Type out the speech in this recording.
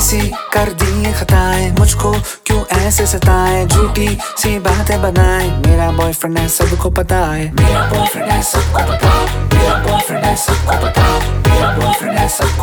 सी कर दी खताएं, मुझको क्यों ऐसे सताए, झूठी सी बातें बनाए। मेरा बॉयफ्रेंड है सबको पता है, मेरा बॉयफ्रेंड है सबको पता है, मेरा बॉयफ्रेंड है सबको पता है, मेरा बॉयफ्रेंड है सबको